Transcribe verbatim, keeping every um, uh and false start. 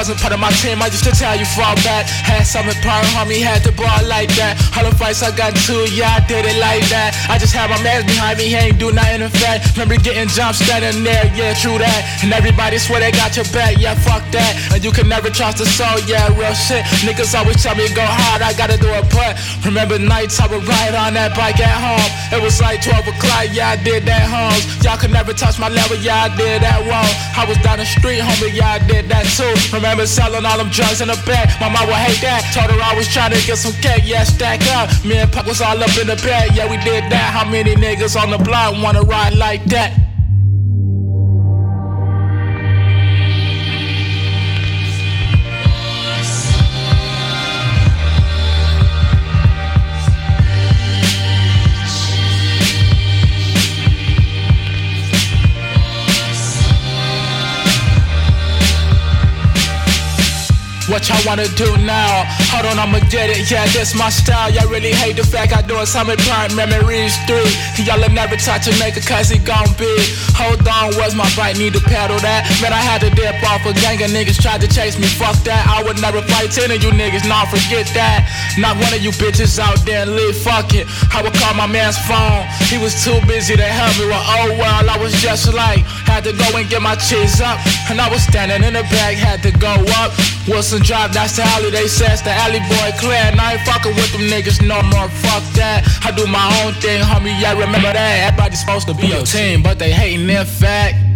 wasn't part of my team, I used to tell you fall back. Had something part, homie, had the ball like that. All the fights I got into, yeah, I did it like that. I just had my mans behind me, he ain't do nothing in fact. Remember getting jumped, standing there, yeah, true that. And everybody swear they got your back, yeah, fuck that. And you can never trust a soul, yeah, real shit. Niggas always tell me go hard, I gotta do it, but remember nights I would ride on that bike at home. It was like twelve o'clock, yeah, I did that homes. Y'all could never touch my level, yeah, I did that wrong. I was down the street, homie, yeah, I did that too. Remember selling all them drugs in the back, my mom would hate that. Told her I was trying to get some cake, yeah, stack up. Me and Puck was all up in the bed, yeah, we did that. How many niggas on the block wanna ride like that? What y'all wanna do now? Hold on, I'ma get it, yeah, this my style. Y'all really hate the fact I do it, some prime memories three. Y'all'll never touch a nigga cause he gon' be. Hold on, where's my bike, need to pedal that. Man, I had to dip off a gang of niggas tried to chase me, fuck that. I would never fight ten of you niggas, nah, forget that. Not one of you bitches out there and live, fuck it. I would call my man's phone, he was too busy to help me. Well, oh well, I was just like, had to go and get my cheese up. And I was standing in the back, had to go up. Wilson Drive, that's the alley, they says the alley boy clear. And I ain't fucking with them niggas no more, fuck that. I do my own thing, homie, yeah, remember that. Everybody's supposed to be your team, but they hating in fact.